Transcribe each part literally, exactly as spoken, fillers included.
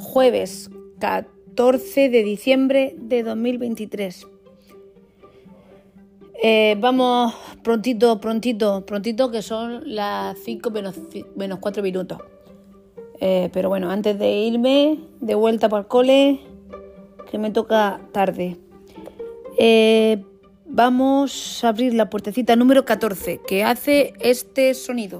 jueves catorce de diciembre de dos mil veintitrés. Eh, vamos prontito, prontito, prontito, que son las cinco menos, menos cuatro minutos. Eh, pero bueno, antes de irme de vuelta para el cole, que me toca tarde, eh, vamos a abrir la puertecita número catorce, que hace este sonido.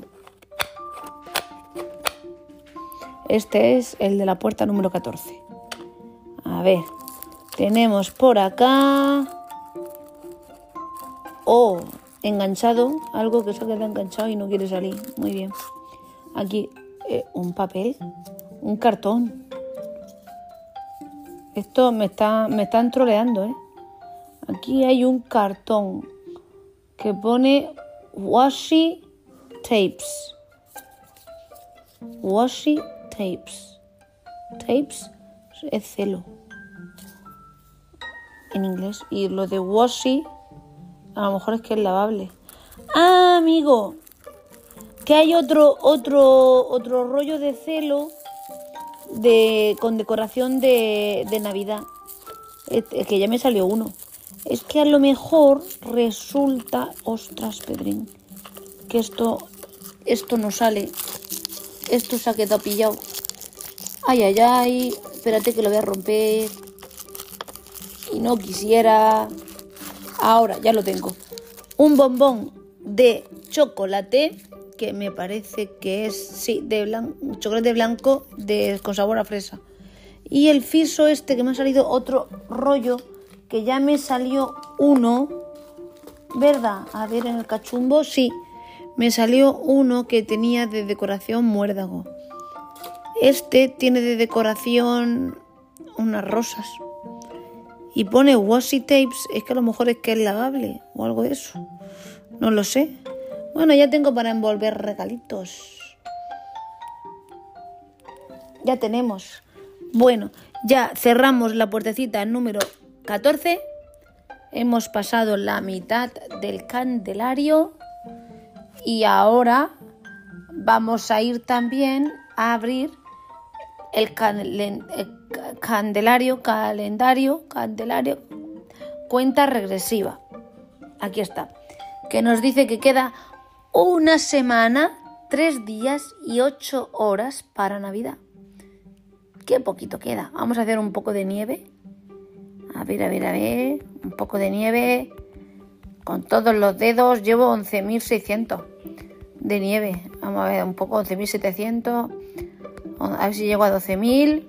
Este es el de la puerta número catorce. A ver, tenemos por acá... Oh, enganchado, algo que se ha quedado enganchado y no quiere salir. Muy bien. Aquí, eh, un papel, un cartón. Esto me está, me están troleando, ¿eh? Aquí hay un cartón que pone washi tapes. Washi tapes. Tapes es celo en inglés. Y lo de washi... a lo mejor es que es lavable. Ah, amigo, que hay otro otro otro rollo de celo de con decoración de, de Navidad. Es, es que ya me salió uno. Es que a lo mejor resulta, ostras, Pedrín, que esto esto no sale. Esto se ha quedado pillado. Ay, ay, ay. Espérate que lo voy a romper. Y no quisiera. Ahora ya lo tengo. Un bombón de chocolate, que me parece que es, sí, de blanco, chocolate blanco de, con sabor a fresa. Y el fiso este, que me ha salido otro rollo, que ya me salió uno, ¿verdad? A ver, en el cachumbo, sí. Me salió uno que tenía de decoración muérdago. Este tiene de decoración unas rosas. Y pone washi tapes, es que a lo mejor es que es lavable o algo de eso. No lo sé. Bueno, ya tengo para envolver regalitos. Ya tenemos. Bueno, ya cerramos la puertecita número catorce. Hemos pasado la mitad del candelario. Y ahora vamos a ir también a abrir el candelario. Candelario, calendario, candelario, cuenta regresiva. Aquí está. Que nos dice que queda una semana, tres días y ocho horas para Navidad. Qué poquito queda. Vamos a hacer un poco de nieve. A ver, a ver, a ver. Un poco de nieve. Con todos los dedos llevo once mil seiscientos de nieve. Vamos a ver, un poco, once mil setecientos. A ver si llego a doce mil.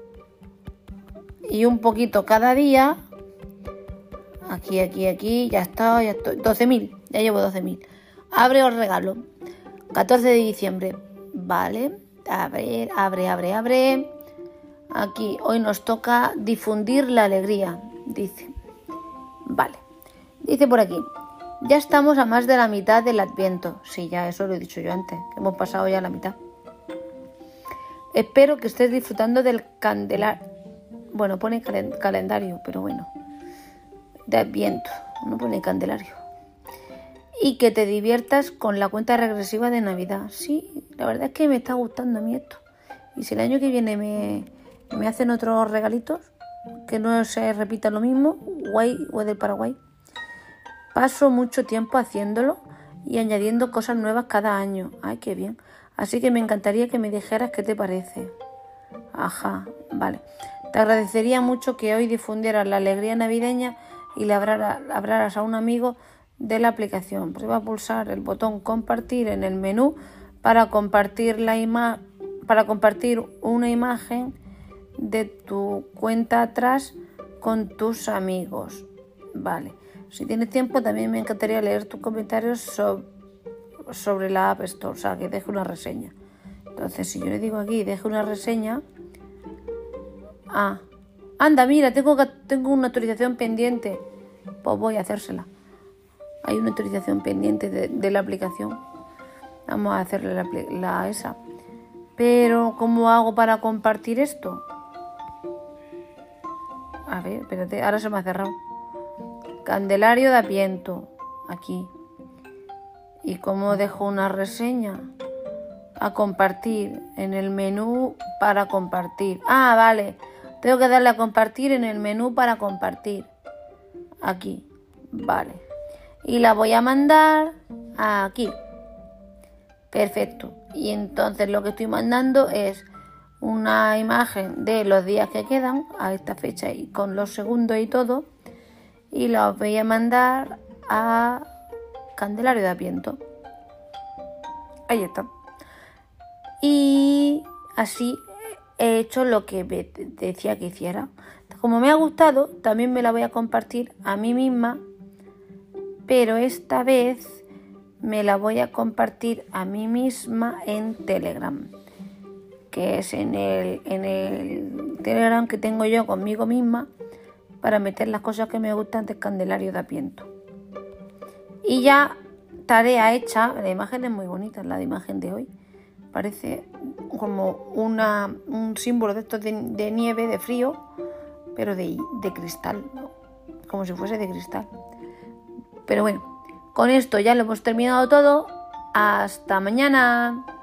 Y un poquito cada día. Aquí, aquí, aquí. Ya está, ya estoy. doce mil. Ya llevo doce mil. Abre el regalo. catorce de diciembre. Vale. A ver, abre, abre, abre. Aquí, hoy nos toca difundir la alegría. Dice. Vale. Dice por aquí. Ya estamos a más de la mitad del Adviento. Sí, ya eso lo he dicho yo antes. Que hemos pasado ya la mitad. Espero que estés disfrutando del candelario. Bueno, pone calen- calendario, pero bueno. De Adviento. No pone candelario. Y que te diviertas con la cuenta regresiva de Navidad. Sí, la verdad es que me está gustando a mí esto. Y si el año que viene me, me hacen otros regalitos, que no se repita lo mismo, guay, o del Paraguay. Paso mucho tiempo haciéndolo y añadiendo cosas nuevas cada año. Ay, qué bien. Así que me encantaría que me dijeras qué te parece. Ajá, vale. Te agradecería mucho que hoy difundieras la alegría navideña y le hablaras a un amigo de la aplicación. Prueba a pulsar el botón compartir en el menú para compartir, la ima- para compartir una imagen de tu cuenta atrás con tus amigos. Vale. Si tienes tiempo, también me encantaría leer tus comentarios sobre, sobre la App Store, o sea, que deje una reseña. Entonces, si yo le digo aquí, deje una reseña... Ah, anda, mira, tengo, tengo una autorización pendiente. Pues voy a hacérsela. Hay una autorización pendiente de, de la aplicación. Vamos a hacerle la, la esa. Pero, ¿cómo hago para compartir esto? A ver, espérate, ahora se me ha cerrado. Candelario de Adviento. Aquí. ¿Y cómo dejo una reseña? a compartir en el menú para compartir. Ah, vale. Tengo que darle a compartir en el menú para compartir. Aquí. Vale. Y la voy a mandar aquí. Perfecto. Y entonces lo que estoy mandando es una imagen de los días que quedan a esta fecha y con los segundos y todo. Y la voy a mandar a Candelario de Adviento. Ahí está. Y así he hecho lo que decía que hiciera. Como me ha gustado, también me la voy a compartir a mí misma, pero esta vez me la voy a compartir a mí misma en Telegram, que es en el, en el Telegram que tengo yo conmigo misma para meter las cosas que me gustan del Candelario de Adviento. Y ya tarea hecha. La imagen es muy bonita, la de imagen de hoy. Parece como una, un símbolo de estos de, de nieve, de frío, pero de, de cristal, ¿no? Como si fuese de cristal. Pero bueno, con esto ya lo hemos terminado todo. Hasta mañana.